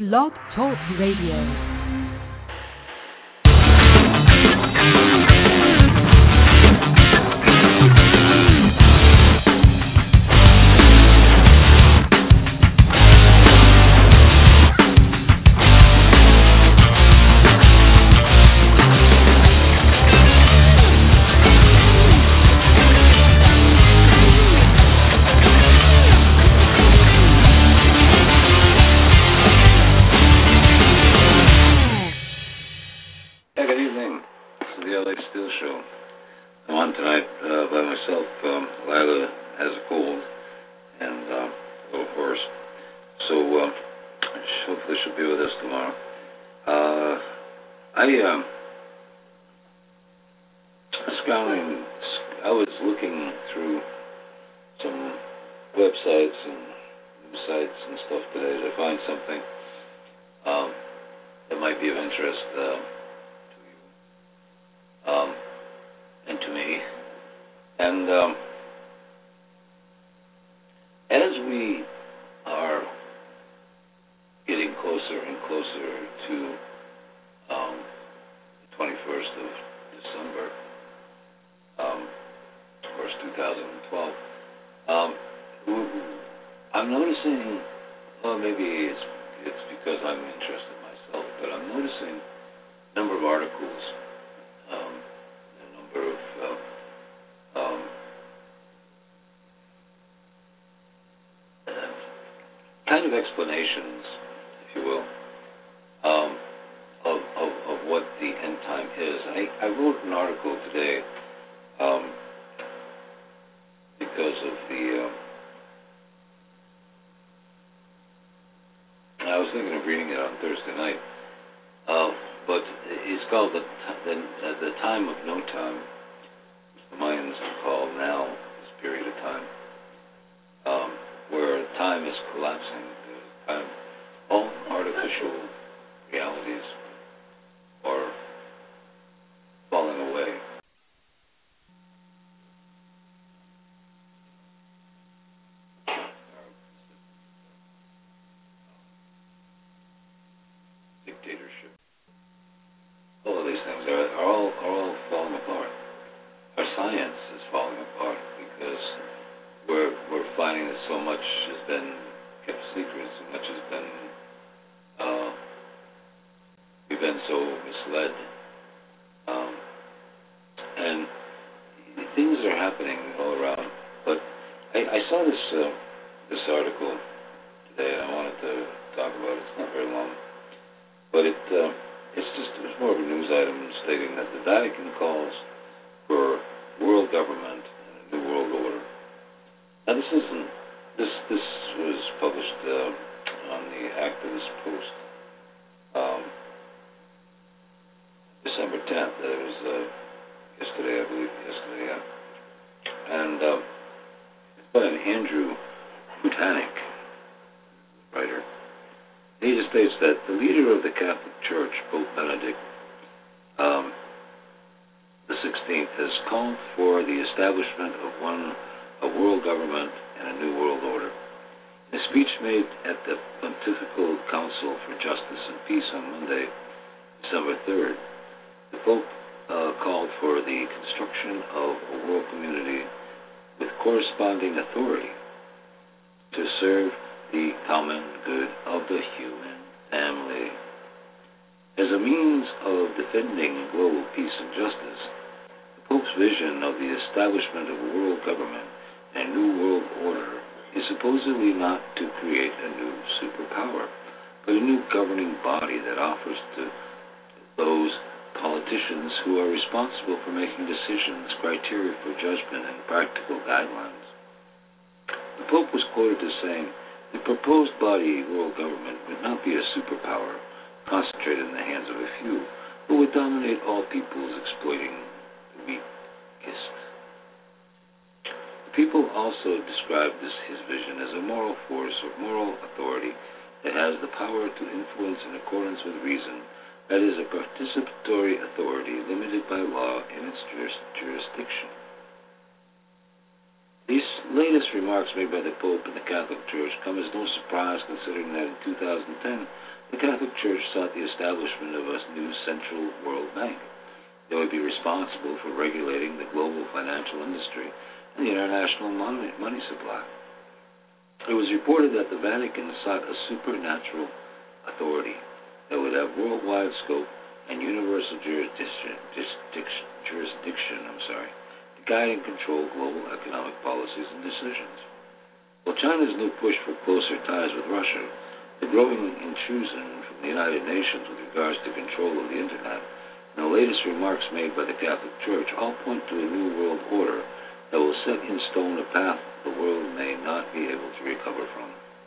Blog Talk Radio. Explanations, if you will, of what the end time is. I wrote an article today because of I was thinking of reading it on Thursday night, but it's called the time of no time, which the Mayans call now this period of time, where time is collapsing. All artificial realities are falling away. Dictatorship. All of these things are all falling apart. Our science is falling apart because we're finding that so much has been kept secret, so much has been we've been so misled, and things are happening all around. But I saw this article today, and I wanted to talk about it. It's not very long, but it was more of a news item stating that the Vatican calls for world government and a new world order. Now this was published on the Activist Post December 10th. It was yesterday, I believe. Yesterday, yeah. And it's by an Andrew Butanik, writer. He just states that the leader of the Catholic Church, Pope Benedict the 16th, has called for the establishment of a world government and a new world order. In a speech made at the Pontifical Council for Justice and Peace on Monday, December 3rd, the Pope called for the construction of a world community with corresponding authority to serve the common good of the human family. As a means of defending global peace and justice, the Pope's vision of the establishment of a world government and a new world order is supposedly not to create a new superpower, but a new governing body that offers to those politicians who are responsible for making decisions, criteria for judgment, and practical guidelines. The Pope was quoted as saying, the proposed body world government would not be a superpower concentrated in the hands of a few, but would dominate all peoples, exploiting the weakest. The people also described his vision as a moral force or moral authority that has the power to influence in accordance with reason, that is, a participatory authority limited by law in its jurisdiction. These latest remarks made by the Pope and the Catholic Church come as no surprise, considering that in 2010, The Catholic Church sought the establishment of a new central world bank that would be responsible for regulating the global financial industry and the international money supply. It was reported that the Vatican sought a supernatural authority that would have worldwide scope and universal jurisdiction to guide and control global economic policies and decisions. While China's new push for closer ties with Russia, the growing intrusion from the United Nations with regards to control of the Internet, and the latest remarks made by the Catholic Church all point to a new world order that will set in stone a path the world may not be able to recover from.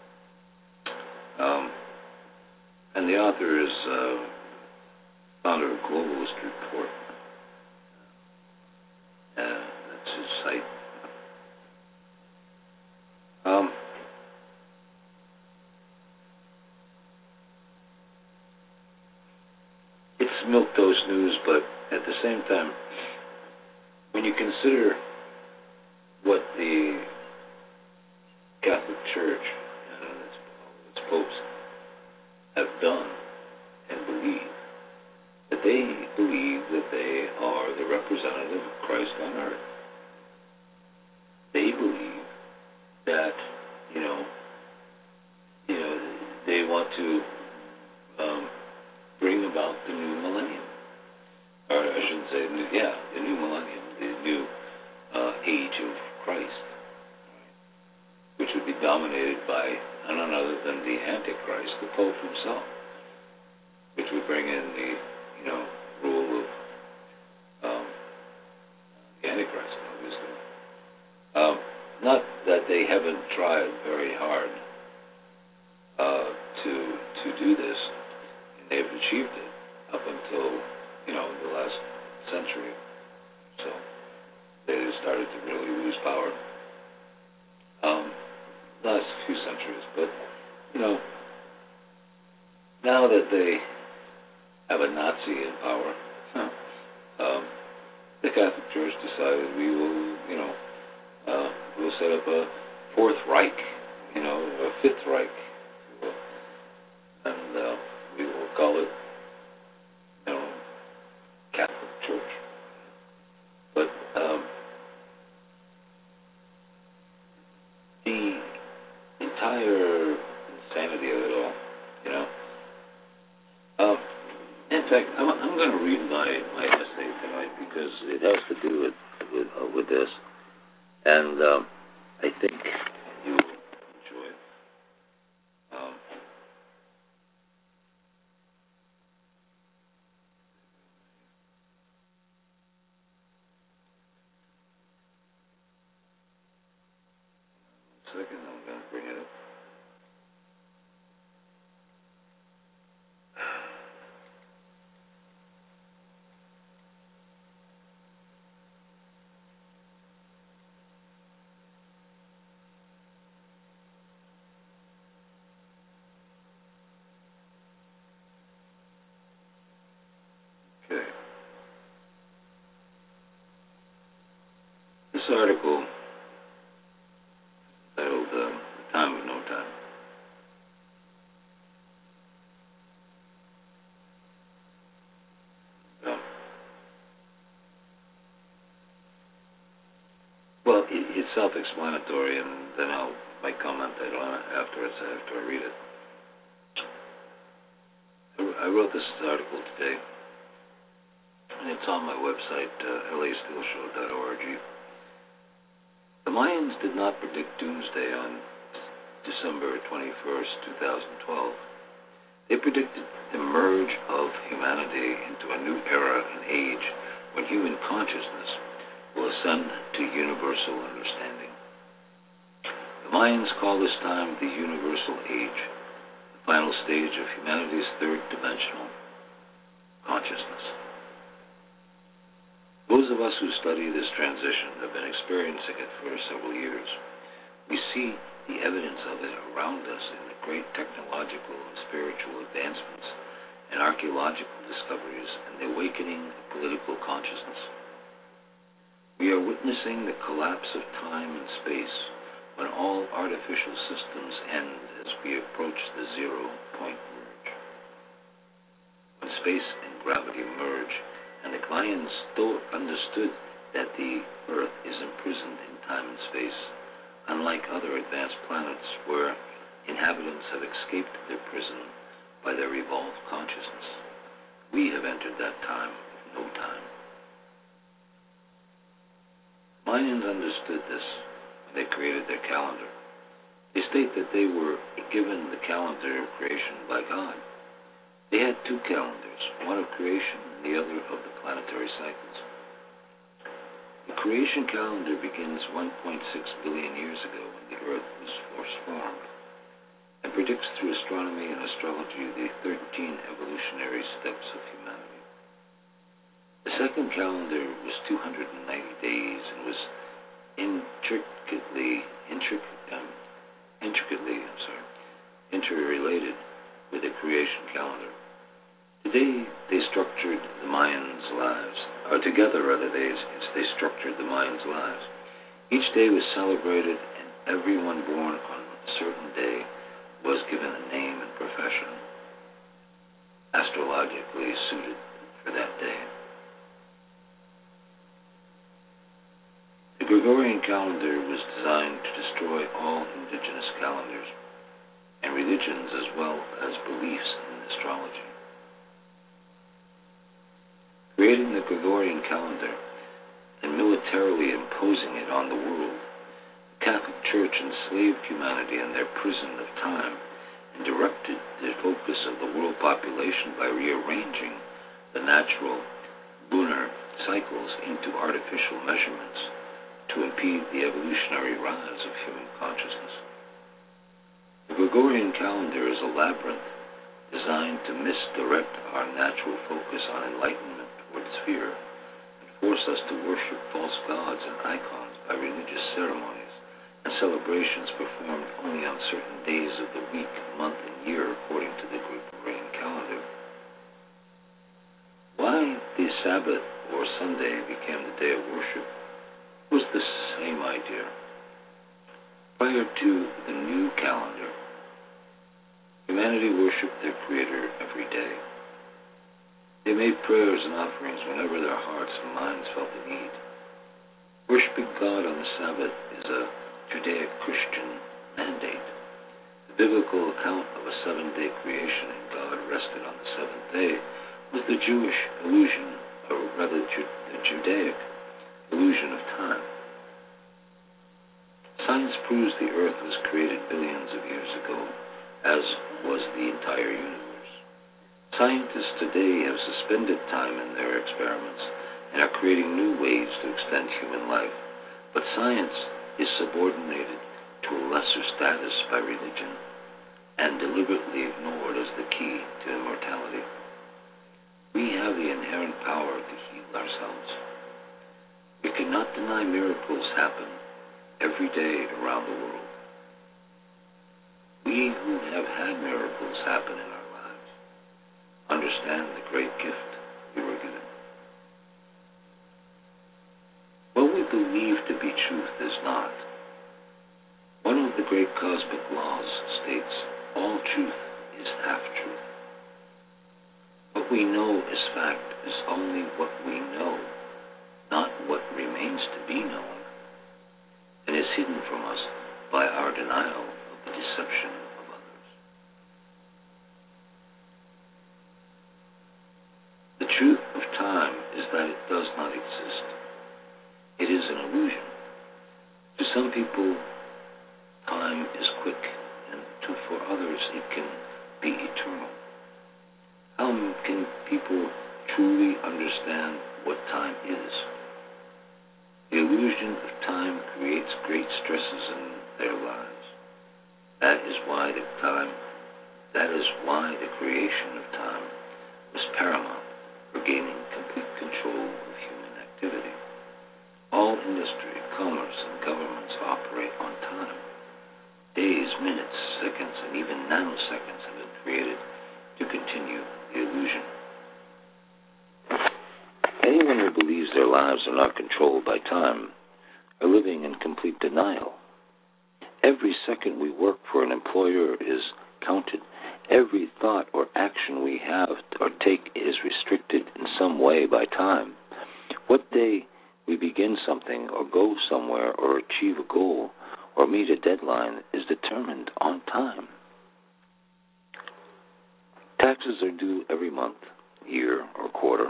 And the author is founder of Globalist Report. That's his site. It's milquetoast news, but at the same time, when you consider what the Catholic Church and its popes have done and believe, that they believe that they are the representative of Christ on earth. They believe that, they want to bring about the new millennium. Or I shouldn't say, the new millennium, the new age of Christ, which would be dominated by none other than the Antichrist, the Pope himself, which would bring in the, rule of the Antichrist, obviously. Not that they haven't tried very hard to do this, and they've achieved it up until, the last century. So they started to really lose power. Last few centuries, but now that they have a Nazi in power, the Catholic Church decided we will, we'll set up a Fourth Reich, a Fifth Reich, and we will call it, Catholic Church. But the entire insanity of it all, in fact, I'm going to read my essay tonight because it has to do with this, and I think you will enjoy it. Second, I'm going to bring it up. Okay. This article titled The Time of No Time. Well, it's self-explanatory, and then I might comment on it afterwards after I read it. I wrote this article today, and it's on my website, lasteelshow.org. The Mayans did not predict doomsday on December 21st, 2012. They predicted the merge of humanity into a new era and age when human consciousness will ascend to universal understanding. The Mayans call this time the universal age, the final stage of humanity's third dimensional consciousness. Those of us who study this transition have been experiencing it for several years. We see the evidence of it around us in the great technological and spiritual advancements and archaeological discoveries and the awakening of political consciousness. We are witnessing the collapse of time and space when all artificial systems end as we approach the 0 point merge. space and gravity merge, and the Mayans still understood that the Earth is imprisoned in time and space, unlike other advanced planets where inhabitants have escaped their prison by their evolved consciousness. We have entered that time of no time. Mayans understood this when they created their calendar. They state that they were given the calendar of creation by God. They had two calendars, one of creation and the other of the planetary cycles. The creation calendar begins 1.6 billion years ago when the Earth was first formed, and predicts through astronomy and astrology the 13 evolutionary steps of humanity. The second calendar was 290 days and was interrelated with the creation calendar. Today, they structured the Mayans' lives, or together, they structured the Mayans' lives. Each day was celebrated, and everyone born on a certain day was given a name and profession astrologically suited for that day. The Gregorian calendar was designed to destroy all indigenous calendars and religions as well as beliefs in astrology. Creating the Gregorian calendar and militarily imposing it on the world, the Catholic Church enslaved humanity in their prison of time and directed the focus of the world population by rearranging the natural lunar cycles into artificial measurements to impede the evolutionary rise of human consciousness. The Gregorian calendar is a labyrinth designed to misdirect our natural focus on enlightenment towards fear and force us to worship false gods and icons by religious ceremonies and celebrations performed only on certain days of the week, month, and year according to the Gregorian calendar. Why the Sabbath or Sunday became the day of worship was the same idea. Prior to the new calendar, humanity worshipped their Creator every day. They made prayers and offerings whenever their hearts and minds felt the need. Worshipping God on the Sabbath is a Judeo-Christian mandate. The biblical account of a seven-day creation and God rested on the seventh day was the Jewish illusion, or rather the Judaic illusion of time. Science proves the Earth was created billions of years ago, as was the entire universe. Scientists today have suspended time in their experiments and are creating new ways to extend human life, but science is subordinated to a lesser status by religion and deliberately ignored as the key to immortality. We have the inherent power to heal ourselves. We cannot deny miracles happen every day around the world. We who have had miracles happen in our lives understand the great gift we were given. What we believe to be truth is not. One of the great cosmic laws states, all truth is half-truth. What we know as fact is only what we know, not what remains to be known, and is hidden from us by our denial of the deception of others. The truth of time is that it does not exist. It is an illusion. To some people, time is quick, and for others it can be eternal. How can people truly understand what time is? The illusion of time creates great stresses in their lives. That is why the creation of time was paramount for gaining complete control of human activity. All industry, commerce, and governments operate on time. Days, minutes, seconds, and even nanoseconds have been created to continue the illusion. Anyone who believes their lives are not controlled by time are living in complete denial. Every second we work for an employer is counted, Every thought or action we have or take is restricted in some way by time. What day we begin something or go somewhere or achieve a goal or meet a deadline is determined on time. Taxes are due every month, year, or quarter.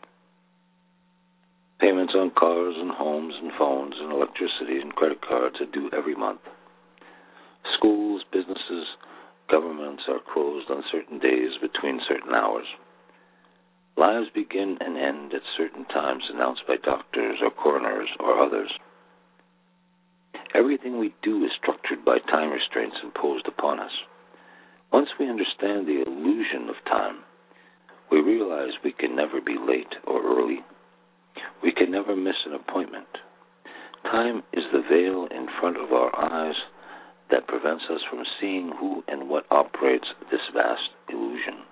Payments on cars and homes and phones and electricity and credit cards are due every month. Schools, businesses, governments are closed on certain days between certain hours. Lives begin and end at certain times announced by doctors or coroners or others. Everything we do is structured by time restraints imposed upon us. Once we understand the illusion of time, we realize we can never be late or early. We can never miss an appointment. Time is the veil in front of our eyes that prevents us from seeing who and what operates this vast illusion.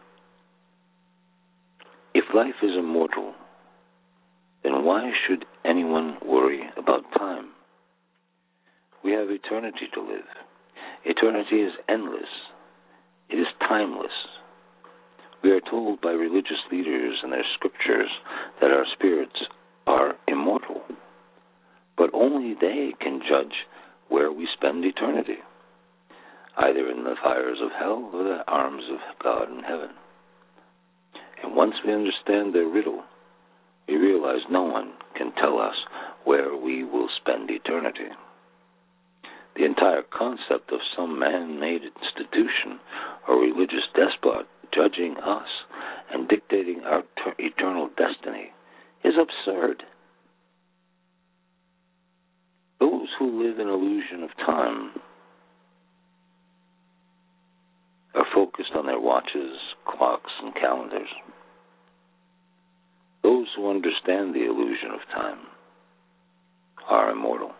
If life is immortal, then why should anyone worry about time? We have eternity to live. Eternity is endless. It is timeless. We are told by religious leaders and their scriptures that our spirits are immortal, but only they can judge where we spend eternity, either in the fires of hell or the arms of God in heaven. And once we understand their riddle, we realize no one can tell us where we will spend eternity. The entire concept of some man-made institution or religious despot judging us and dictating our eternal destiny is absurd. Those who live in illusion of time are focused on their watches, clocks, and calendars. Those who understand the illusion of time are immortal.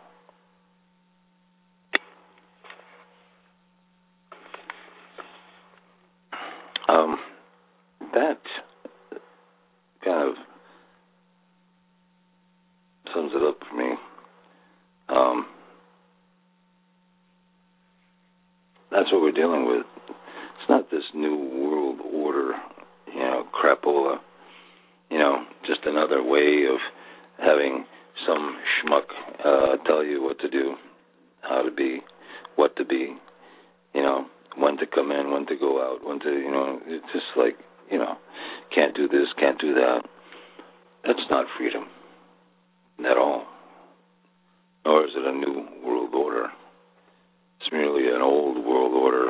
That kind of sums it up for me. That's what we're dealing with. It's not this new world order, crapola, just another way of having some schmuck tell you what to do, how to be, what to be, when to come in, when to go out, when to, it's just like, can't do this, can't do that. That's not freedom at all. Nor is it a new world order. It's merely an old world order,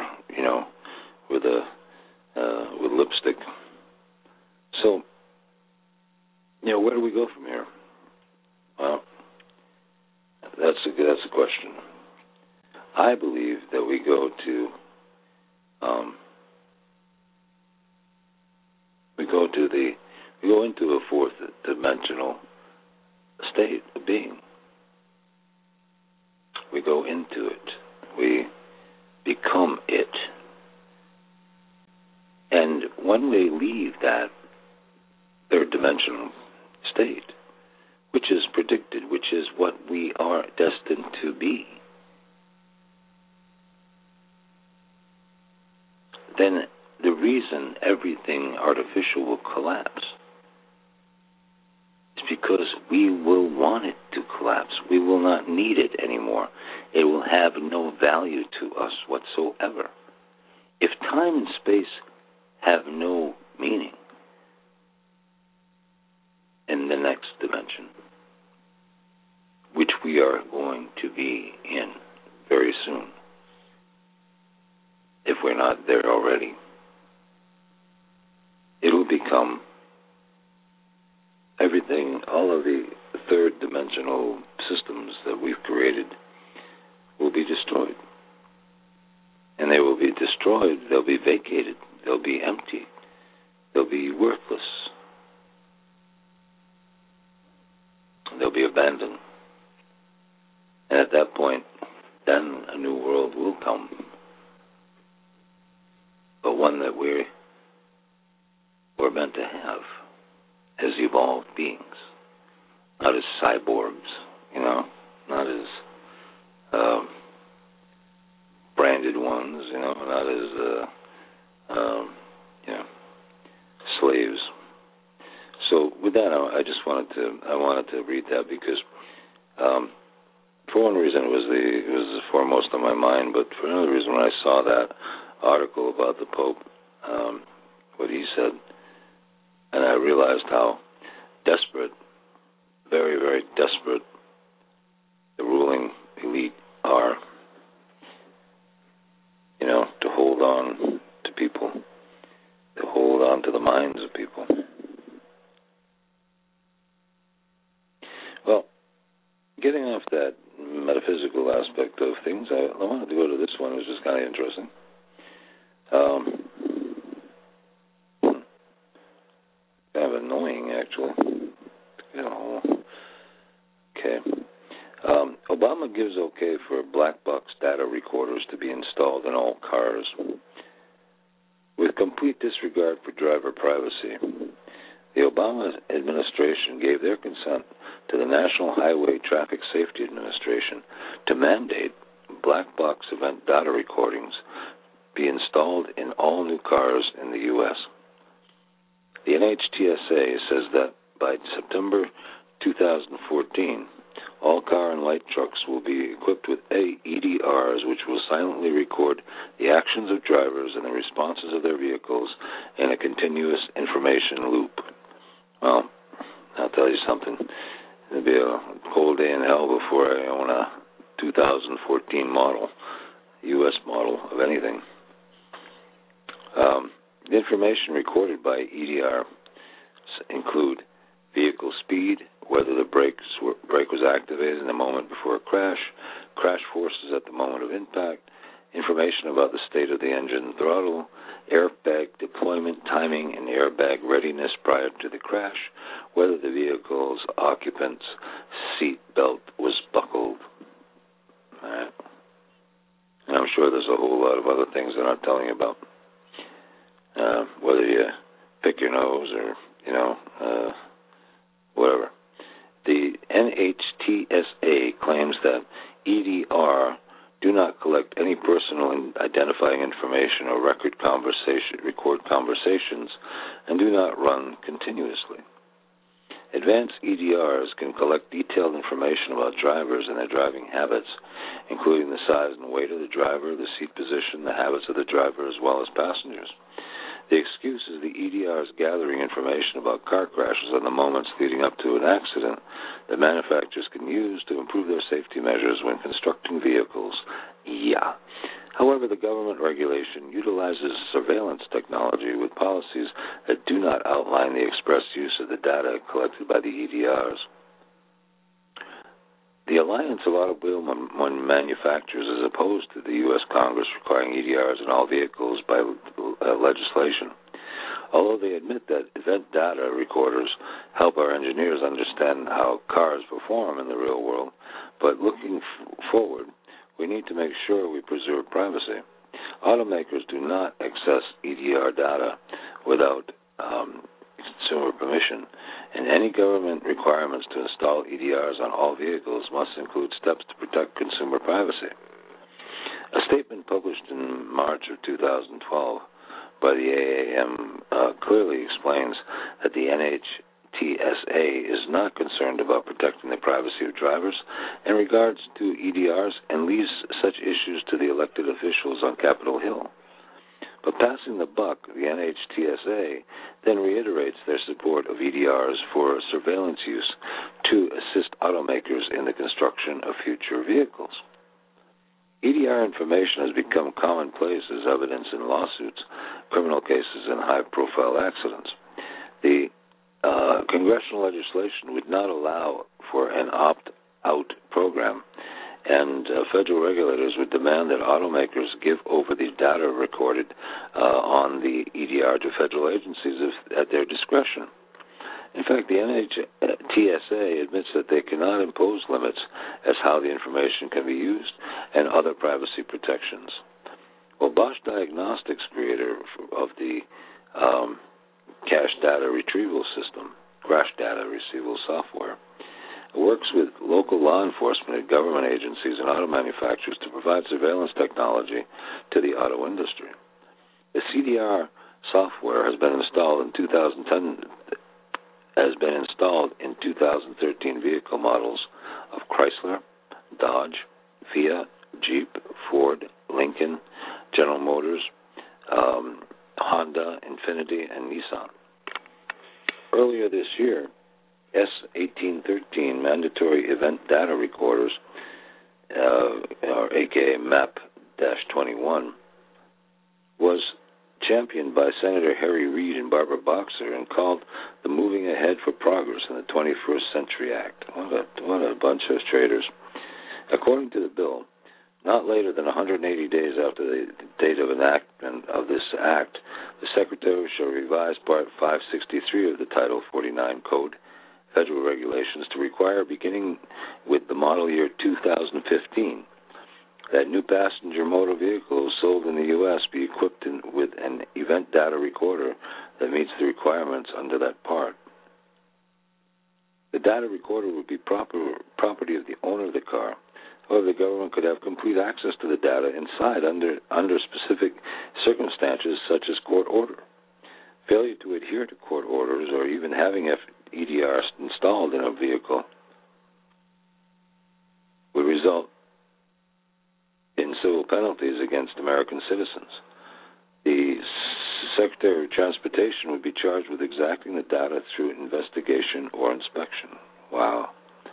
with lipstick. So, where do we go from here? Well, that's a question. I believe that we go into a fourth dimensional state of being. We go into it. We become it. And when we leave that third dimensional state, which is predicted, which is what we are destined to be, then the reason everything artificial will collapse is because we will want it to collapse. We will not need it anymore. It will have no value to us whatsoever. If time and space have no meaning in the next dimension, which we are going to be in very soon, if we're not there already, it will become everything, all of the third dimensional systems that we've created will be destroyed. And they will be destroyed, they'll be vacated, they'll be empty, they'll be worthless, they'll be abandoned. And at that point, then a new world will come, but one that we're meant to have as evolved beings, not as cyborgs, not as branded ones, not as slaves. So with that, I wanted to read that because, for one reason, it was foremost on my mind, but for another reason, when I saw that article about the Pope, what he said, and I realized how desperate, very, very desperate, the ruling elite are, to hold on to people, to hold on to the minds of people. Well, getting off that metaphysical aspect of things, I wanted to go to this one. It was just kind of interesting. Kind of annoying, actually. Okay. Obama gives okay for black box data recorders to be installed in all cars. With complete disregard for driver privacy, the Obama administration gave their consent to the National Highway Traffic Safety Administration to mandate black box event data recordings be installed in all new cars in the U.S. The NHTSA says that by September 2014, all car and light trucks will be equipped with EDRs, which will silently record the actions of drivers and the responses of their vehicles in a continuous information loop. Well, I'll tell you something. It'll be a cold day in hell before I own a 2014 model, U.S. model of anything. The information recorded by EDR include vehicle speed, whether the brake was activated in the moment before a crash forces at the moment of impact, information about the state of the engine and throttle, airbag deployment timing, and airbag readiness prior to the crash, whether the vehicle's occupant's seat belt was buckled. All right. And I'm sure there's a whole lot of other things they're not telling you about. Whether you pick your nose or, whatever. The NHTSA claims that EDR do not collect any personal identifying information or record conversations and do not run continuously. Advanced EDRs can collect detailed information about drivers and their driving habits, including the size and weight of the driver, the seat position, the habits of the driver, as well as passengers. The excuse is the EDRs gathering information about car crashes and the moments leading up to an accident that manufacturers can use to improve their safety measures when constructing vehicles. Yeah. However, the government regulation utilizes surveillance technology with policies that do not outline the express use of the data collected by the EDRs. The Alliance of Automobile Manufacturers is opposed to the U.S. Congress requiring EDRs in all vehicles by legislation. Although they admit that event data recorders help our engineers understand how cars perform in the real world, but looking forward, we need to make sure we preserve privacy. Automakers do not access EDR data without consumer permission, and any government requirements to install EDRs on all vehicles must include steps to protect consumer privacy. A statement published in March of 2012 by the AAM clearly explains that the NHTSA is not concerned about protecting the privacy of drivers in regards to EDRs and leaves such issues to the elected officials on Capitol Hill. But passing the buck, the NHTSA then reiterates their support of EDRs for surveillance use to assist automakers in the construction of future vehicles. EDR information has become commonplace as evidence in lawsuits, criminal cases, and high-profile accidents. The congressional legislation would not allow for an opt-out program, and federal regulators would demand that automakers give over the data recorded on the EDR to federal agencies at their discretion. In fact, the NHTSA admits that they cannot impose limits as how the information can be used and other privacy protections. Well, Bosch Diagnostics, creator of the Crash Data Retrieval software, works with local law enforcement and government agencies and auto manufacturers to provide surveillance technology to the auto industry. The CDR software has been installed in 2013 vehicle models of Chrysler, Dodge, Fiat, Jeep, Ford, Lincoln, General Motors, Honda, Infiniti, and Nissan. Earlier this year, S1813 mandatory event data recorders, or aka MAP-21, was championed by Senator Harry Reid and Barbara Boxer and called the Moving Ahead for Progress in the 21st Century Act. What a bunch of traitors. According to the bill, not later than 180 days after the date of enactment of this act, the Secretary shall revise Part 563 of the Title 49 Code, Federal Regulations, to require, beginning with the model year 2015, that new passenger motor vehicles sold in the U.S. be equipped with an event data recorder that meets the requirements under that part. The data recorder would be property of the owner of the car. However, the government could have complete access to the data inside under specific circumstances such as court order. Failure to adhere to court orders or even having EDR installed in a vehicle would result in civil penalties against American citizens. The Secretary of Transportation would be charged with exacting the data through investigation or inspection. Wow.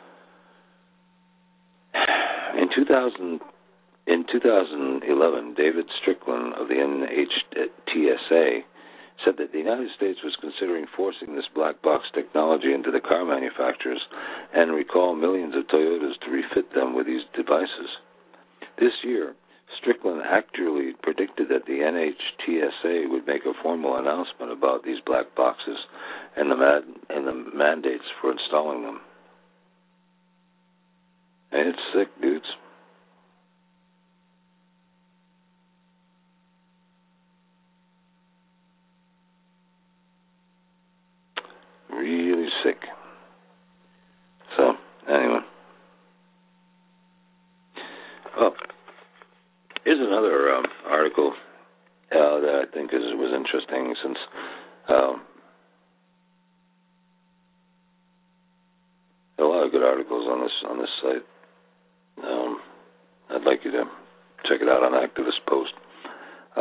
In 2011, David Strickland of the NHTSA said that the United States was considering forcing this black box technology into the car manufacturers and recall millions of Toyotas to refit them with these devices. This year, Strickland accurately predicted that the NHTSA would make a formal announcement about these black boxes and the mandates for installing them. And it's sick, dudes. Really sick. So, anyway. Oh, here's another article that I think was interesting, since a lot of good articles on this site. I'd like you to check it out on Activist Post. I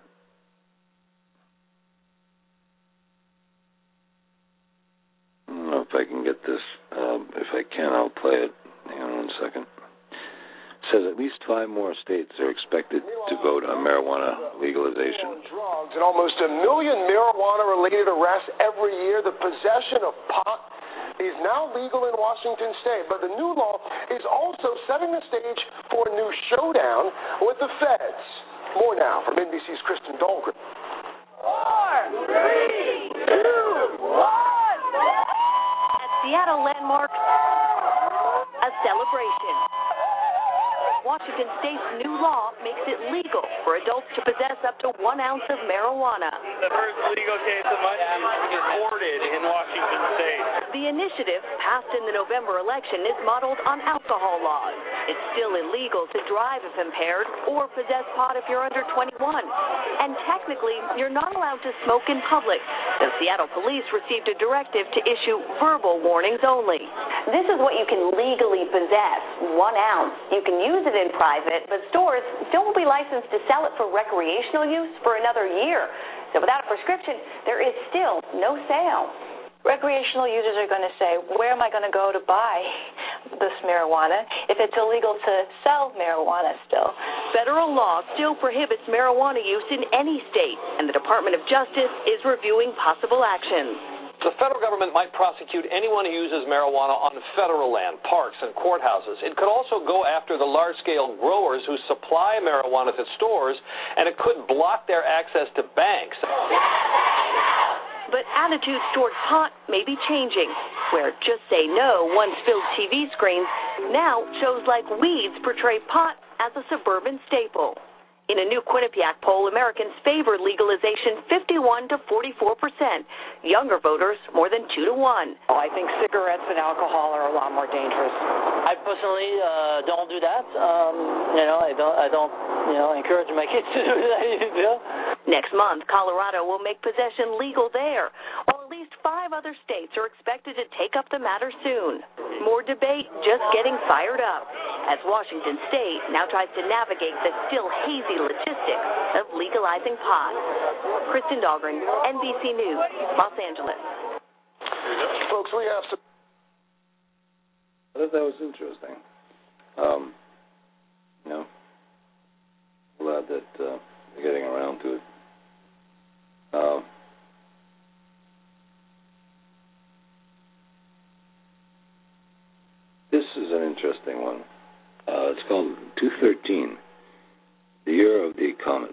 don't know if I can get this. If I can, I'll play it. Hang on 1 second. It says at least 5 more states are expected to vote on marijuana legalization. Drugs and almost 1 million marijuana-related arrests every year. The possession of pot is now legal in Washington State, but the new law is also setting the stage for a new showdown with the feds. More now from NBC's Kristen Dahlgren. 4, 3, 2, 1. At Seattle Landmark, a celebration. Washington State's new law makes it legal for adults to possess up to 1 ounce of marijuana. The first legal case of money is recorded in Washington State. The initiative, passed in the November election, is modeled on alcohol laws. It's still illegal to drive if impaired or possess pot if you're under 21. And technically, you're not allowed to smoke in public. The Seattle police received a directive to issue verbal warnings only. This is what you can legally possess, 1 ounce. You can use it in private, but stores don't be licensed to sell it for recreational use for another year. So without a prescription, there is still no sale. Recreational users are going to say, where am I going to go to buy this marijuana if it's illegal to sell marijuana still? Federal law still prohibits marijuana use in any state, and the Department of Justice is reviewing possible actions. The federal government might prosecute anyone who uses marijuana on federal land, parks, and courthouses. It could also go after the large-scale growers who supply marijuana to stores, and it could block their access to banks. But attitudes toward pot may be changing, where Just Say No once filled TV screens, now shows like Weeds portray pot as a suburban staple. In a new Quinnipiac poll, Americans favor legalization 51 to 44%. Younger voters more than 2 to 1. I think cigarettes and alcohol are a lot more dangerous. I personally don't do that. I don't encourage my kids to do that. Next month, Colorado will make possession legal there, while at least 5 other states are expected to take up the matter soon. More debate just getting fired up as Washington State now tries to navigate the still hazy logistics of legalizing pot. Kristen Dahlgren, NBC News, Los Angeles. Folks, we have some. I thought that was interesting. Glad that they're getting around to it. This is an interesting one. It's called 213, the Year of the Comets.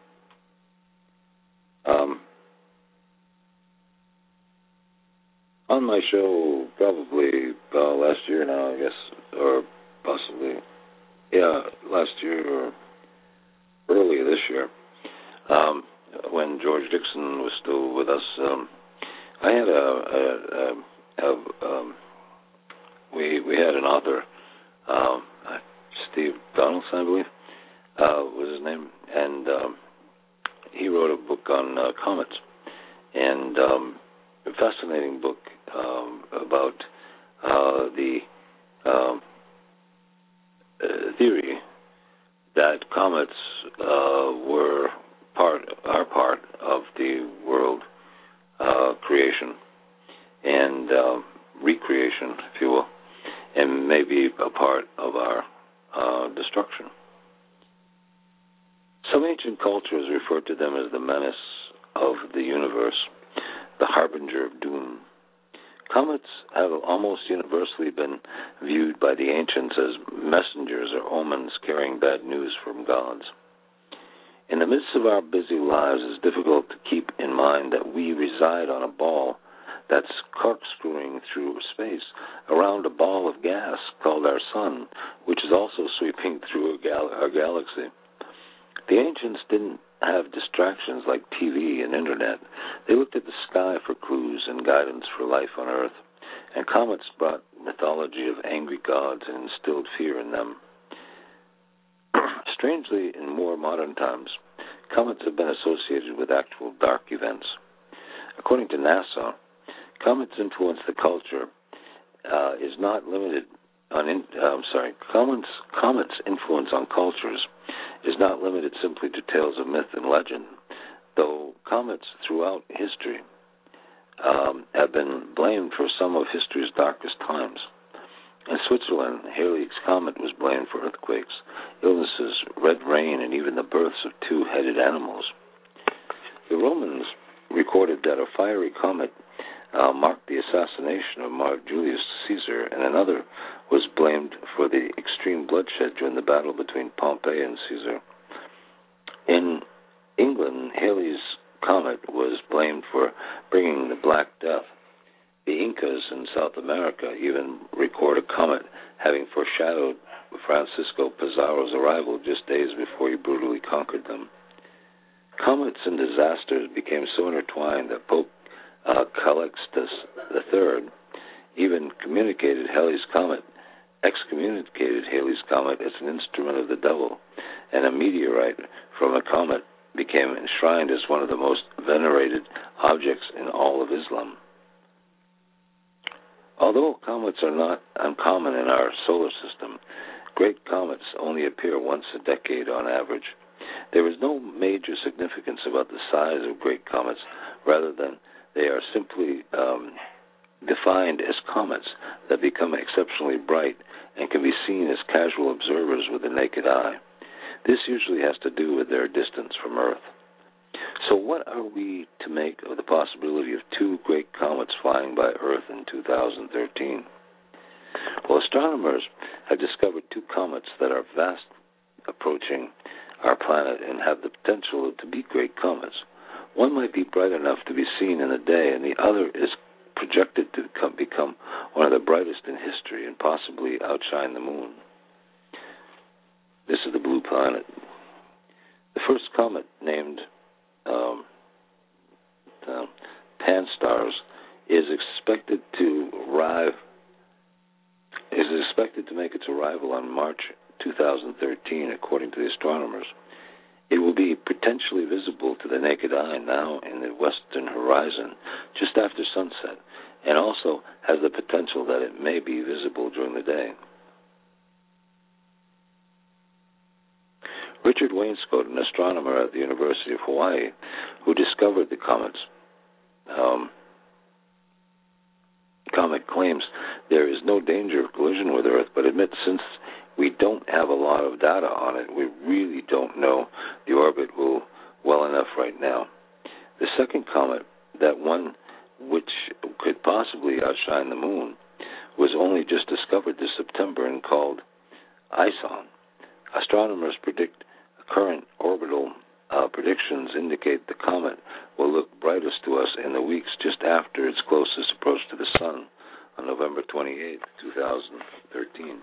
On my show, probably last year now, I guess, or possibly, last year or earlier this year, when George Dixon was still with us, I had we had an author, Steve Donaldson, I believe, was his name, and he wrote a book on comets, and a fascinating book about the theory that comets are part of the world creation and recreation, if you will, and maybe a part of our destruction. Some ancient cultures refer to them as the menace of the universe, the harbinger of doom. Comets have almost universally been viewed by the ancients as messengers or omens carrying bad news from gods. In the midst of our busy lives, it's difficult to keep in mind that we reside on a ball that's corkscrewing through space around a ball of gas called our sun, which is also sweeping through our galaxy. The ancients didn't have distractions like TV and internet. They looked at the sky for clues and guidance for life on Earth, and comets brought mythology of angry gods and instilled fear in them. Strangely, in more modern times, comets have been associated with actual dark events. According to NASA, comets influence the culture is not limited on. Comets' influence on cultures is not limited simply to tales of myth and legend, though comets throughout history have been blamed for some of history's darkest times. In Switzerland, Halley's Comet was blamed for earthquakes, illnesses, red rain, and even the births of 2-headed animals. The Romans recorded that a fiery comet marked the assassination of Mark Julius Caesar, and another was blamed for the extreme bloodshed during the battle between Pompey and Caesar. In England, Halley's Comet was blamed for bringing the Black Death. The Incas in South America even record a comet having foreshadowed Francisco Pizarro's arrival just days before he brutally conquered them. Comets and disasters became so intertwined that Pope Calixtus III even excommunicated Halley's Comet as an instrument of the devil, and a meteorite from a comet became enshrined as one of the most venerated objects in all of Islam. Although comets are not uncommon in our solar system, great comets only appear once a decade on average. There is no major significance about the size of great comets, rather than they are simply defined as comets that become exceptionally bright and can be seen as casual observers with the naked eye. This usually has to do with their distance from Earth. So what are we to make of the possibility of 2 great comets flying by Earth in 2013? Well, astronomers have discovered 2 comets that are fast approaching our planet and have the potential to be great comets. One might be bright enough to be seen in the day, and the other is projected to become one of the brightest in history and possibly outshine the moon. This is the Blue Planet. The first comet, named Pan-STARRS, is expected to make its arrival on March 2013, according to the astronomers. It will be potentially visible to the naked eye now in the western horizon just after sunset, and also has the potential that it may be visible during the day. Richard Wainscoat, an astronomer at the University of Hawaii, who discovered the comet, claims there is no danger of collision with Earth, but admits since we don't have a lot of data on it, we really don't know the orbit well enough right now. The second comet, that one which could possibly outshine the Moon, was only just discovered this September and called ISON. Astronomers predict current orbital predictions indicate the comet will look brightest to us in the weeks just after its closest approach to the Sun on November 28, 2013.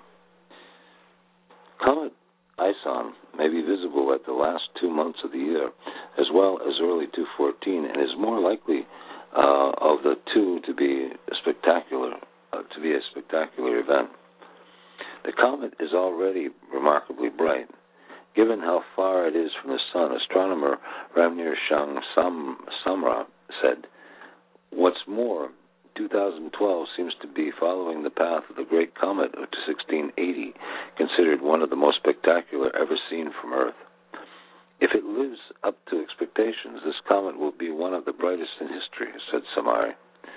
Comet ISON may be visible at the last 2 months of the year, as well as early 2014, and is more likely of the two to be a spectacular event. The comet is already remarkably bright. Given how far it is from the Sun, astronomer Ramnir Shang Samra said, "What's more, 2012 seems to be following the path of the Great Comet of 1680, considered one of the most spectacular ever seen from Earth. If it lives up to expectations, this comet will be one of the brightest in history," said Samari.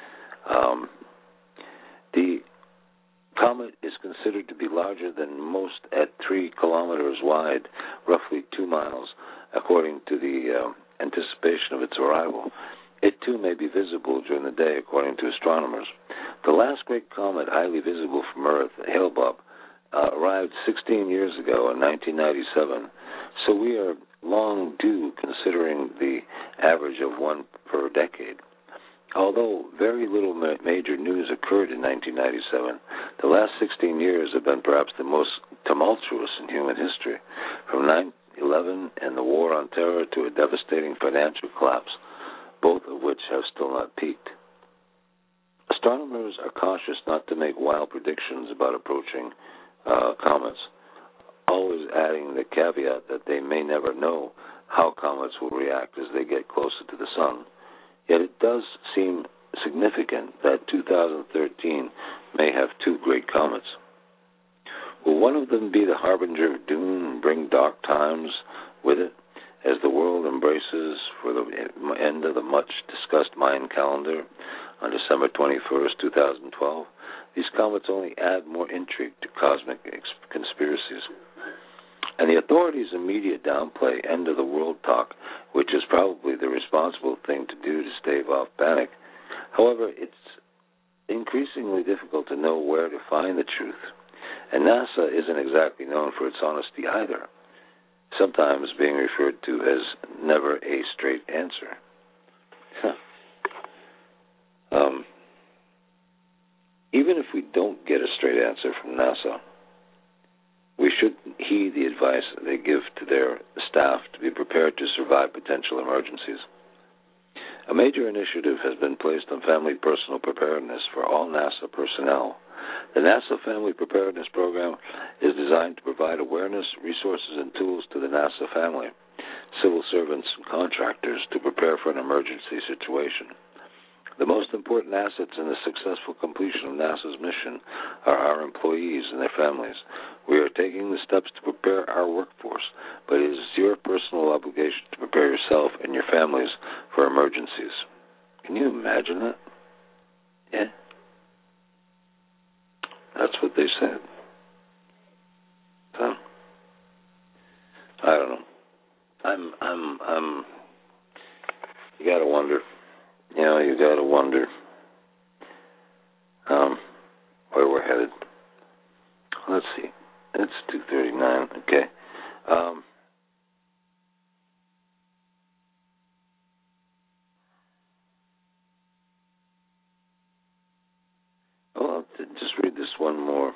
The comet is considered to be larger than most at 3 kilometers wide, roughly 2 miles, according to the anticipation of its arrival. It too may be visible during the day, according to astronomers. The last great comet highly visible from Earth, Hale-Bopp, arrived 16 years ago in 1997, so we are long due considering the average of one per decade. Although very little major news occurred in 1997, the last 16 years have been perhaps the most tumultuous in human history, from 9/11 and the War on Terror to a devastating financial collapse, both of which have still not peaked. Astronomers are cautious not to make wild predictions about approaching comets, always adding the caveat that they may never know how comets will react as they get closer to the Sun. Yet it does seem significant that 2013 may have 2 great comets. Will one of them be the harbinger of doom and bring dark times with it, as the world embraces for the end of the much-discussed Mayan calendar on December 21st, 2012? These comets only add more intrigue to cosmic conspiracies. And the authorities' immediate downplay end-of-the-world talk, which is probably the responsible thing to do to stave off panic. However, it's increasingly difficult to know where to find the truth. And NASA isn't exactly known for its honesty either, sometimes being referred to as never a straight answer. Even if we don't get a straight answer from NASA, we should heed the advice they give to their staff to be prepared to survive potential emergencies. A major initiative has been placed on family personal preparedness for all NASA personnel. The NASA Family Preparedness Program is designed to provide awareness, resources, and tools to the NASA family, civil servants, and contractors to prepare for an emergency situation. The most important assets in the successful completion of NASA's mission are our employees and their families. We are taking the steps to prepare our workforce, but it is your personal obligation to prepare yourself and your families for emergencies. Can you imagine that? Yeah. That's what they said. So, I don't know. You gotta wonder. You gotta wonder where we're headed. Let's see. It's 2:39. Okay. I'll just read this one more.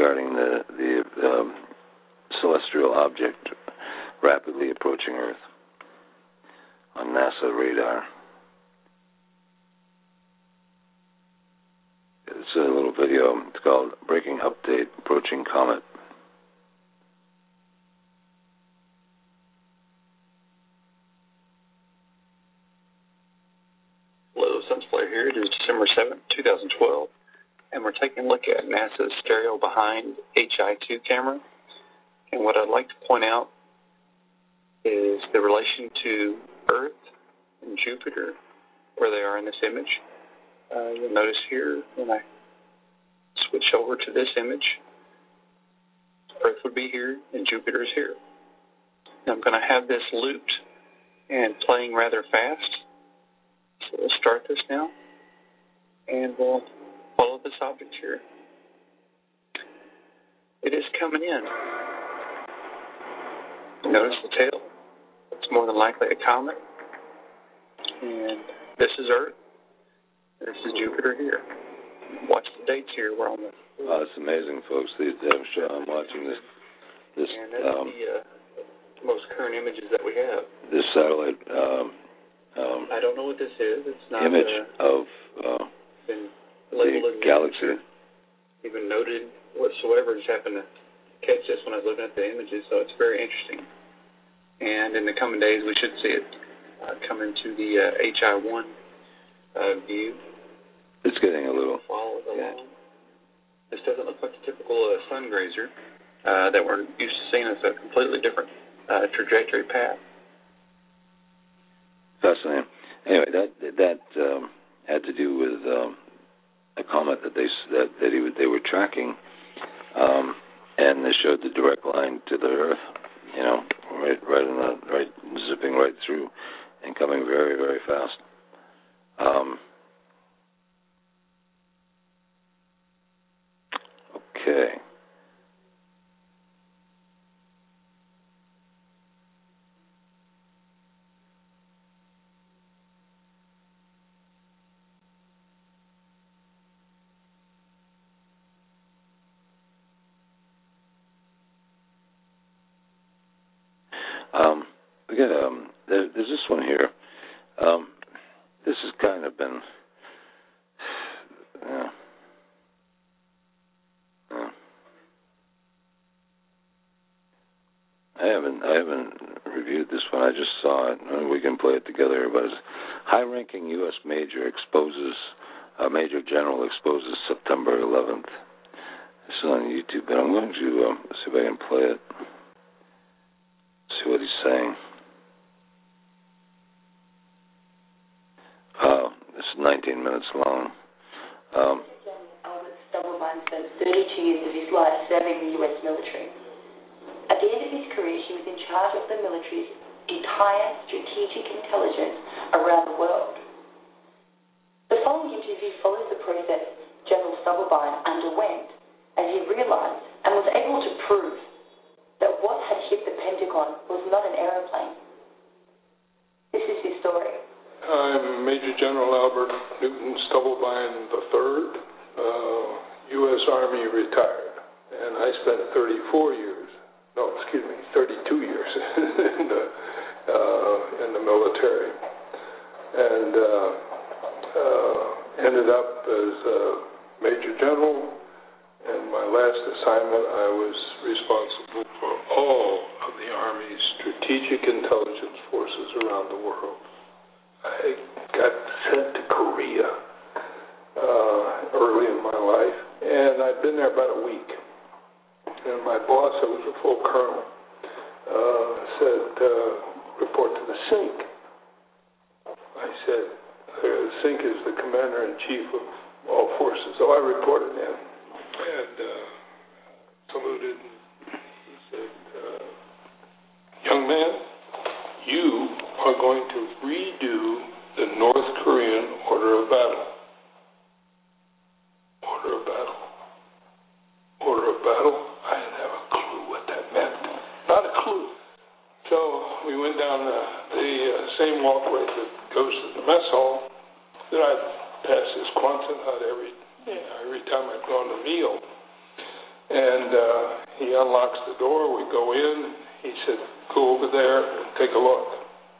regarding the celestial object rapidly approaching Earth on NASA radar. It's a little video. It's called Breaking Update, Approaching Comet. Hello, Sunflare here. It is December 7th, 2012, and we're taking a look at NASA's stereo behind HI-2 camera. And what I'd like to point out is the relation to Earth and Jupiter, where they are in this image. You'll notice here when I switch over to this image, Earth would be here and Jupiter is here. Now I'm going to have this looped and playing rather fast. So we'll start this now, and we'll follow this object here. It is coming in. Notice the tail. It's more than likely a comet. And this is Earth. This is Jupiter here. Watch the dates here. We're on the... Oh, it's amazing, folks. I'm watching this. And that's the most current images that we have. This satellite... I don't know what this is. It's not image of been the galaxy. Even noted whatsoever. Just happened to catch this when I was looking at the images, so it's very interesting. And in the coming days, we should see it come into the HI-1 view. It's getting a little... Follow it along. This doesn't look like the typical sun grazer that we're used to seeing. It's a completely different trajectory path. Fascinating. Anyway, that had to do with a comet that they were tracking, and they showed the direct line to the Earth. You know, right, zipping right through, and coming very, very fast. Okay. There's this one here. This has kind of been, I haven't reviewed this one. I just saw it. We can play it together. But high-ranking U.S. major general exposes September 11th. This is on YouTube, but I'm going to see if I can play it. See what he's saying. This is 19 minutes long. Albert Stubblebine spent 32 years of his life serving the U.S. military. At the end of his career, she was in charge of the military's entire strategic intelligence around the world. The following interview follows the process General Stubblebine underwent as he realized and was able to prove that what had hit the Pentagon was not an aeroplane. This is his story. I'm Major General Albert Newton Stubblebine III, U.S. Army retired, and I spent 32 years in the military, and ended up as Major General. And my last assignment, I was responsible for all of the Army's strategic intelligence forces around the world. I got sent to Korea early in my life, and I'd been there about a week. And my boss, who was a full colonel, said, report to the SINC. I said, the SINC is the commander-in-chief of all forces. So I reported in and saluted and said, young man, you are going to redo the North Korean order of battle. Order of battle. Order of battle? I didn't have a clue what that meant. Not a clue. So we went down the same walkway that goes to the mess hall that I'd pass this Quonset hut every time I'd go on a meal. And he unlocks the door. We go in. He said, "Go over there and take a look."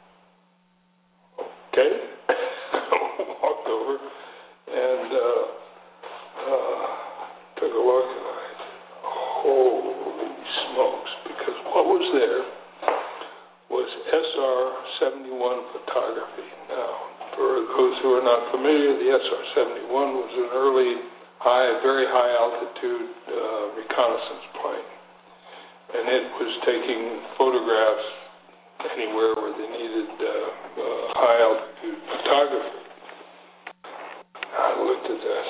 Okay. Walked over and took a look, and I said, "Holy smokes," because what was there was SR-71 photography. Now, for those who are not familiar, the SR-71 was an early, very high altitude reconnaissance plane, and it was taking photographs anywhere where they needed high altitude photography. I looked at this.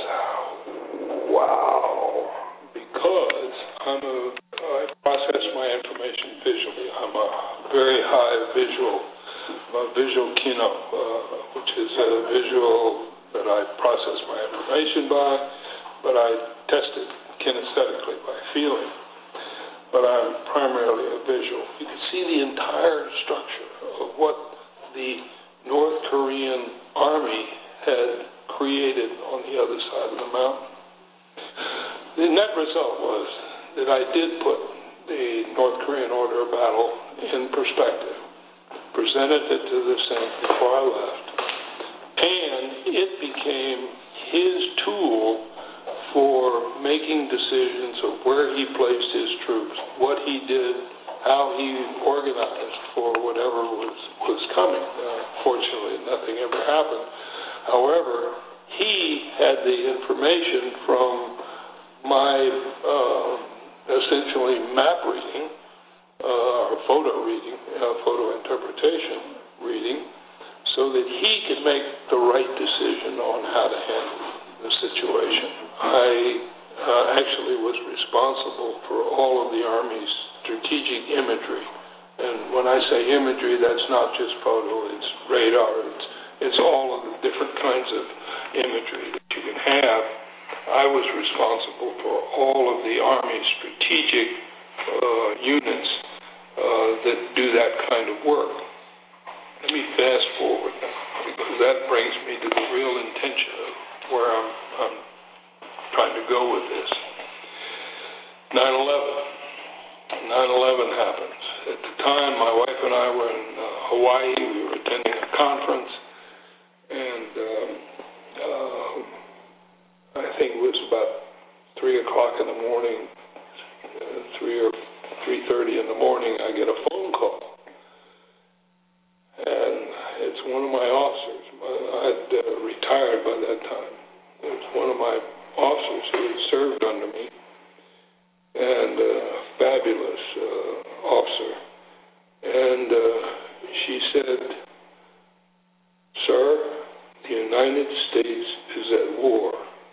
Wow, because I process my information visually. I'm a very high visual kino, which is a visual that I process my information by, but I test it kinesthetically by feeling. But I'm primarily a visual. You can see the entire structure of what the North Korean Army had created on the other side of the mountain. The net result was that I did put the North Korean order of battle in perspective, presented it to the Senate before I left, and it became his tool for making decisions of where he placed his troops, what he did, how he organized for whatever was coming. Fortunately, nothing ever happened. However, he had the information from my essentially map reading, or photo interpretation reading, so that he could make the right decision on how to handle the situation. I actually was responsible for all of the Army's strategic imagery. And when I say imagery, that's not just photo, it's radar, it's all of the different kinds of imagery that you can have. I was responsible for all of the Army's strategic units that do that kind of work. Let me fast forward, because that brings me to the real intention of where I'm trying to go with this. 9/11 happens. At the time, my wife and I were in Hawaii. We were attending a conference, and I think it was about 3 o'clock in the morning, 3 or 3:30 in the morning, I get a phone call. And it's one of my officers. I'd retired by that time. It's one of my officers who had served under me, and a fabulous officer. And she said, "Sir, the United States is at war."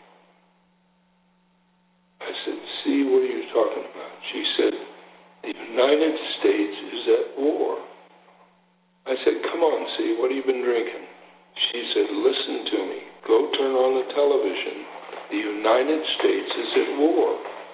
I said, "See, what are you talking about?" She said, "The United States is at war." I said, "Come on, see, what have you been drinking?" She said, "Listen to me. Go turn on the television. The United States is at war."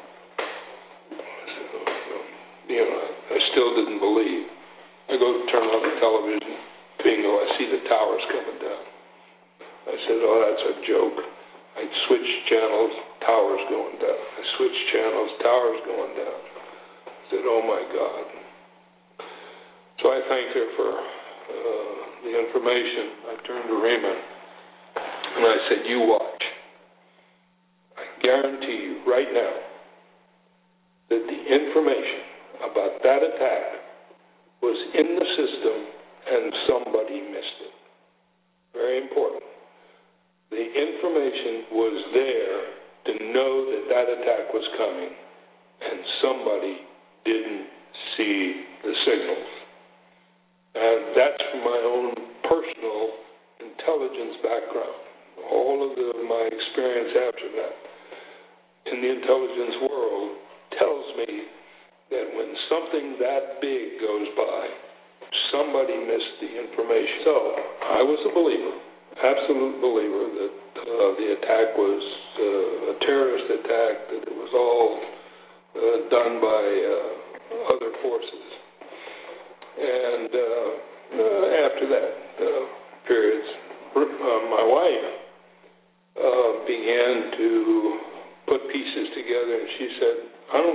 I still didn't believe. I go turn on the television. Bingo, I see the towers coming down. I said, "Oh, that's a joke." I switched channels, towers going down. I switched channels, towers going down. I said, "Oh, my God." So I thanked her for the information. I turned to Raymond, and I said, "You watch. I guarantee you right now that the information about that attack was in the system and somebody missed it." Very important. The information was there to know that that attack was coming, and somebody didn't see the signals. And that's from my own personal intelligence background. All of my experience after that in the intelligence world tells me that when something that big goes by, somebody missed the information. So I was a believer, absolute believer, that the attack was a terrorist attack, that it was all done by other forces. And after that periods, my wife began to put pieces together, and she said, "I don't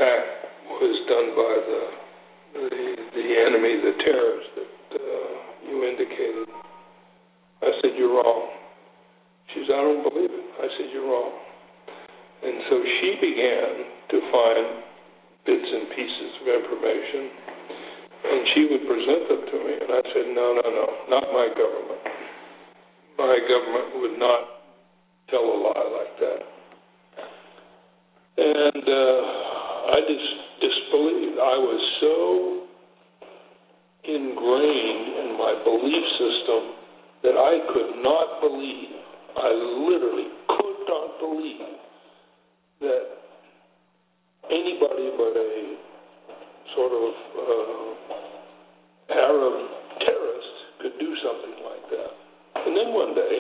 attack was done by the enemy, the terrorists that you indicated. I said, you're wrong. She said, I don't believe it. I said, you're wrong. And so she began to find bits and pieces of information, and she would present them to me, and I said, no, not my government. My government would not tell a lie like that. And I just disbelieved. I was so ingrained in my belief system that I could not believe, I literally could not believe that anybody but a sort of Arab terrorist could do something like that. And then one day,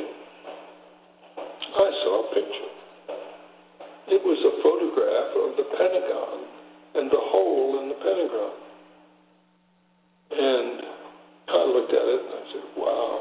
I saw a picture. It was a photograph of the Pentagon and the hole in the Pentagon. And I looked at it and I said, wow.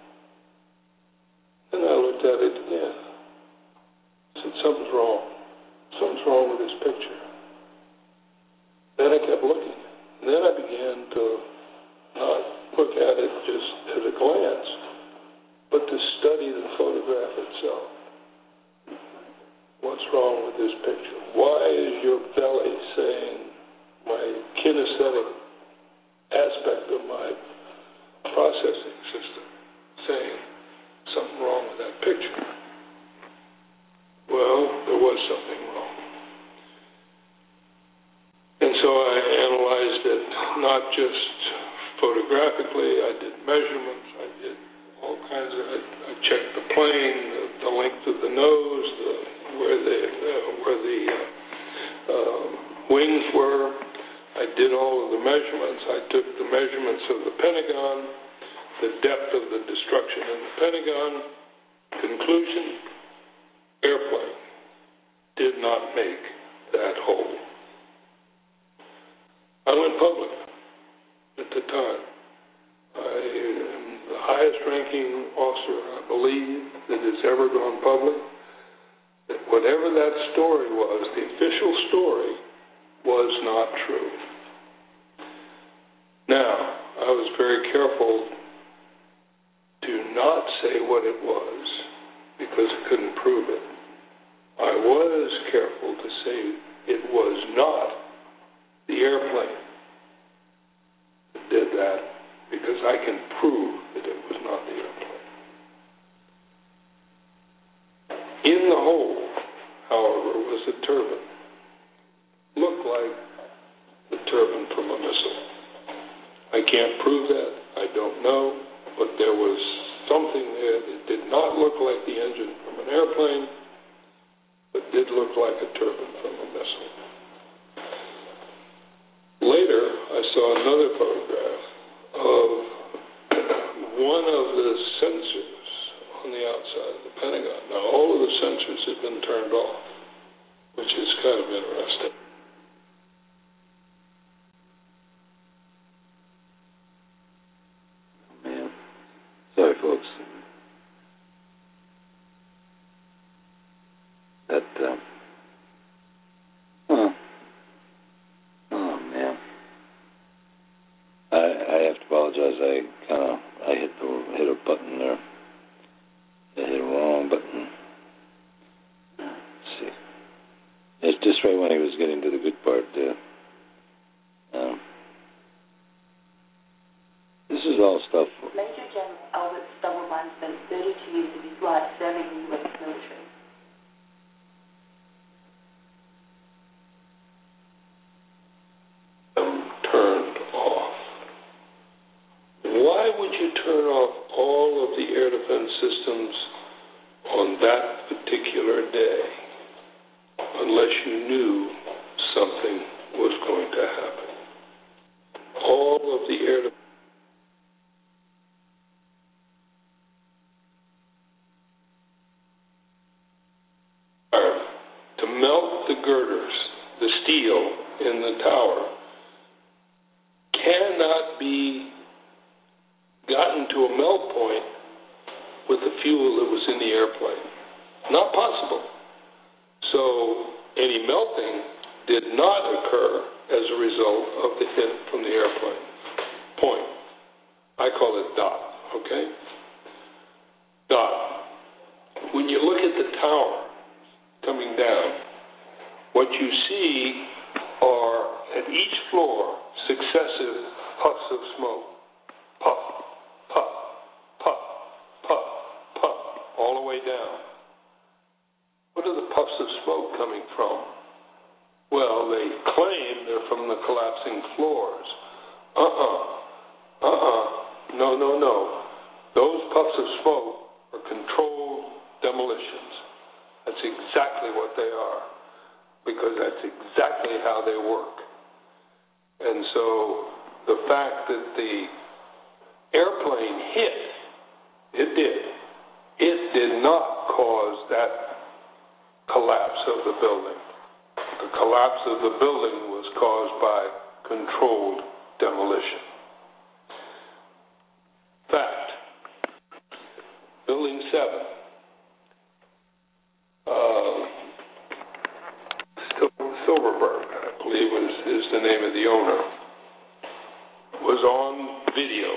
Then I looked at it again. I said, something's wrong. Something's wrong with this picture. Then I kept looking. And then I began to not look at it just at a glance, but to study the photograph itself. What's wrong with this picture? Why is your belly saying, my kinesthetic aspect of my processing system, saying something wrong with that picture? Well, there was something wrong. And so I analyzed it not just photographically, I did measurements, I did all kinds of, I checked the plane, the length of the nose, where the wings were. I did all of the measurements. I took the measurements of the Pentagon, the depth of the destruction in the Pentagon. Conclusion, airplane did not make that hole. I went public at the time. I am the highest ranking officer, I believe, that has ever gone public. That whatever that story was, the official story, was not true. Now, I was very careful to not say what it was because I couldn't prove it. I was careful to say it was not the airplane that did that because I can prove that it was not the airplane. In the hole, however, was a turbine. Looked like the turbine from a missile. I can't prove that. I don't know. But there was something there that did not look like the engine from an airplane, but did look like a turbine from a missile. Later, I saw another photograph of one of the sensors on the outside of the Pentagon. Now, all of the sensors had been turned off, which is kind of interesting. Man. Sorry, folks. That, oh, man. I have to apologize. I hit a button there. I hit a wrong button. Let's see. It's just right when he was getting to the good part there. This is all stuff. Major General Albert Stubblebine spent 32 years of his life serving the U.S. military. Turned off. Why would you turn off all of the air defense systems on that particular day unless you knew something was going to happen? All of the air defense to melt the girders, the steel in the tower, cannot be gotten to a melt point with the fuel that was in the airplane. Not possible. So any melting did not occur as a result of the hit from the airplane. Point. I call it dot, okay? Dot. When you look at the tower coming down, what you see are, at each floor, successive puffs of smoke. Puff, puff, puff, puff, puff, all the way down. What are the puffs of smoke coming from? Well, they claim they're from the collapsing floors. No. Those puffs of smoke are controlled demolitions. That's exactly what they are, because that's exactly how they work. And so the fact that the airplane hit, it did not cause that collapse of the building. The collapse of the building was caused by controlled demolition. Fact. Building 7. Silverberg, I believe is the name of the owner, was on video,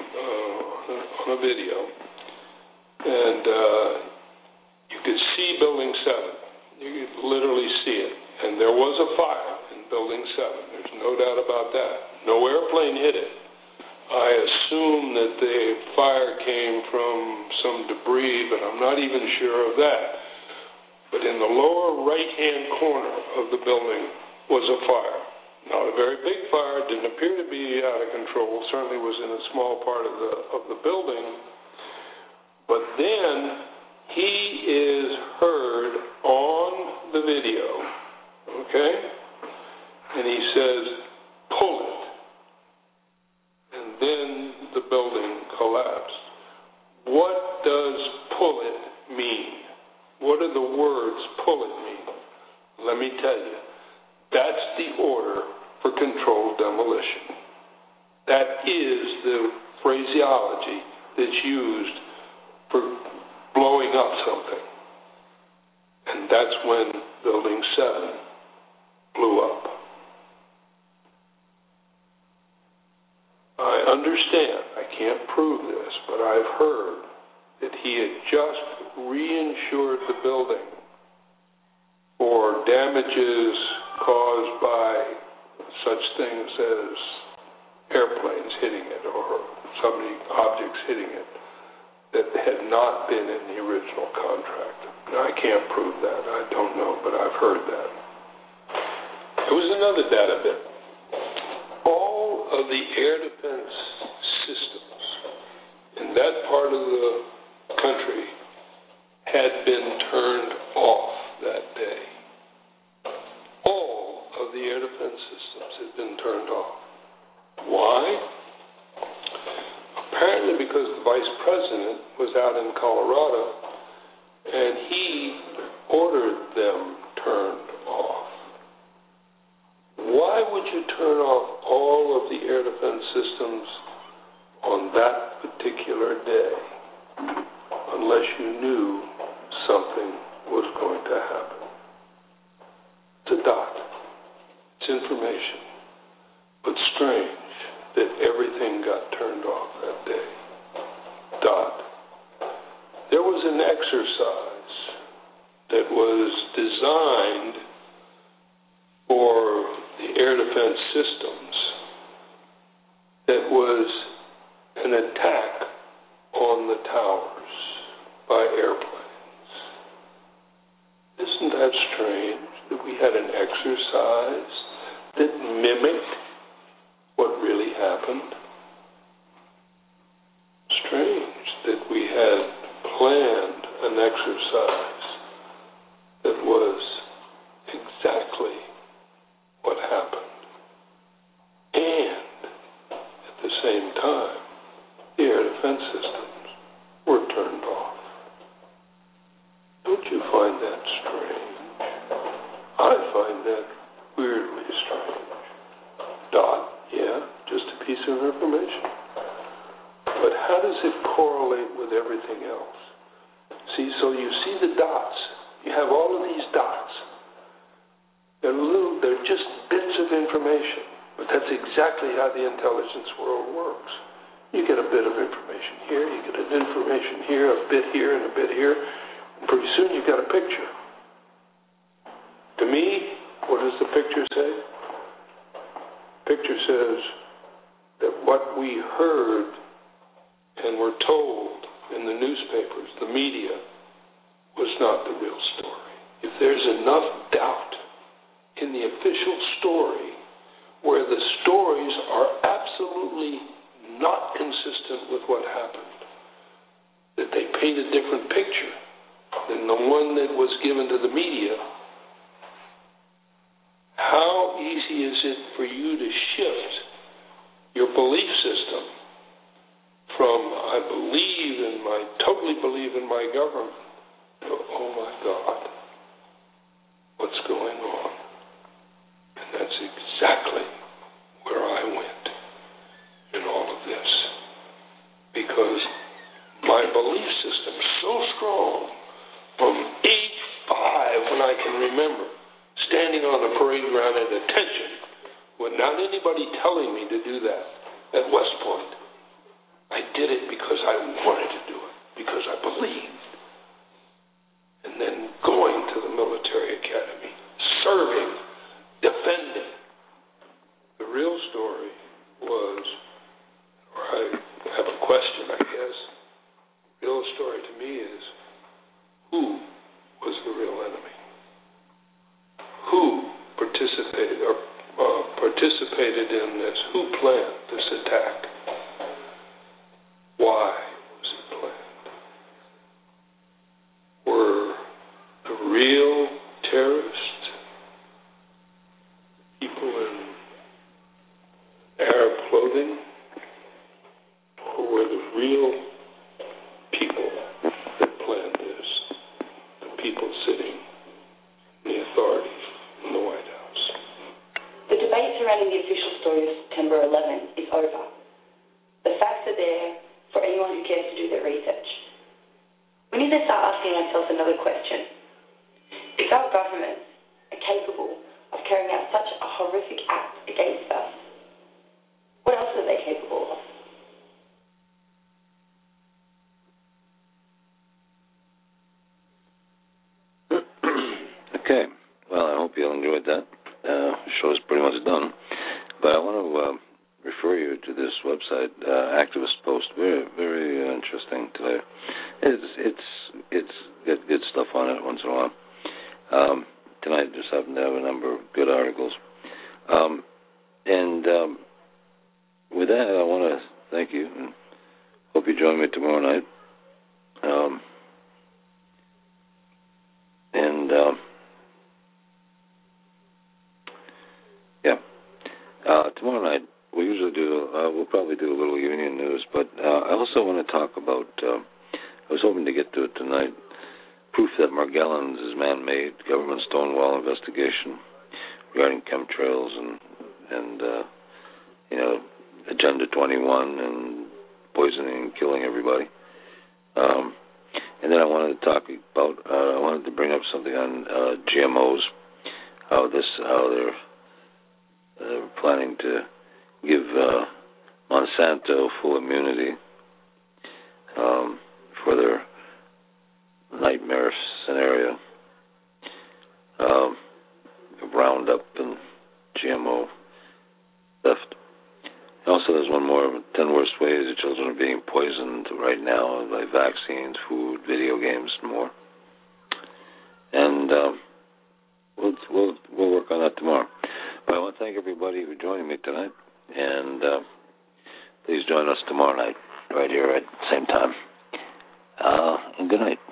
and you could see Building 7. You could literally see it. And there was a fire in Building 7. There's no doubt about that. No airplane hit it. I assume that the fire came from some debris, but I'm not even sure of that. But in the lower right-hand corner of the building was a fire. Not a very big fire. Didn't appear to be out of control. Certainly was in a small part of the building. But then he is heard on the video, okay? And he says, "Pull it." And then the building collapsed. What does pull it mean? What do the words pull it mean? Let me tell you. That's the order for controlled demolition. That is the phraseology that's used for blowing up something. And that's when Building 7 blew up. I understand, I can't prove this, but I've heard that he had just reinsured the building for damages caused by such things as airplanes hitting it or so many objects hitting it that had not been in the original contract. Now, I can't prove that. I don't know, but I've heard that. There was another data bit. All of the air defense systems in that part of the country had been turned off that day. All of the air defense systems had been turned off. Why? Apparently because the vice president was out in Colorado and he ordered them turned off. Why would you turn off all of the air defense systems on that particular day unless you knew something was going to happen? It's a dot. It's information. But strange that everything got turned off that day. Dot. There was an exercise that was designed for the air defense systems that was an attack on the towers by airplanes. Isn't that strange that we had an exercise that mimicked what really happened? Strange that we had planned an exercise that was exactly what happened. And at the same time, the air defense systems were turned off. Don't you find that strange? I find that weirdly strange. Dot, yeah, just a piece of information. But how does it correlate with everything else? See, so you see the dots. You have all of these dots. They're information. But that's exactly how the intelligence world works. You get a bit of information here, you get an information here, a bit here, and a bit here, and pretty soon you've got a picture. To me, what does the picture say? Picture says that what we heard and were told in the newspapers, the media, was not the real story. If there's enough doubt in the official story where the stories are absolutely not consistent with what happened, that they paint a different picture than the one that was given to the media, how easy is it for you to shift your belief system from totally believe in my government to, oh my God, what's going on? And that's exactly where I went in all of this. Because my belief system is so strong from age 5 when I can remember standing on the parade ground at attention without anybody telling me to do that at West Point. I did it because I wanted to do it, because I believed. And then going to the military academy, serving, defending. The real story was, or I have a question, I guess. The real story to me is, who was the real enemy? Who participated in this? Who planned this attack? Why was it planned? Were the real terrorists people in Arab clothing? Or were the real people that planned this the people sitting in the authority in the White House? The debate surrounding the official story of September 11 is over. The facts are there for anyone who cares to do their research. We need to start asking ourselves another question. If our governments are capable of carrying out such a horrific act against us, what else are they capable of? Okay. Well, I hope you all enjoyed that. The show's pretty much done. But I want to refer you to this website, Activist Post. Very, very interesting today. It's got good stuff on it once in a while. Tonight just happened to have a number of good articles. With that, I want to thank you and hope you join me tomorrow night. Tomorrow night, we usually do, we'll probably do a little union news, but I also want to talk about, I was hoping to get to it tonight, proof that Margellons is man-made, government Stonewall investigation regarding chemtrails and Agenda 21 and poisoning and killing everybody. And then I wanted to talk about, I wanted to bring up something on GMOs, how they're planning to give Monsanto full immunity for their nightmare scenario of Roundup and GMO theft. Also, there's one more, 10 worst ways that children are being poisoned right now by vaccines, food, video games, and more. And we'll work on that tomorrow. But I want to thank everybody for joining me tonight, and please join us tomorrow night right here at the same time. And good night.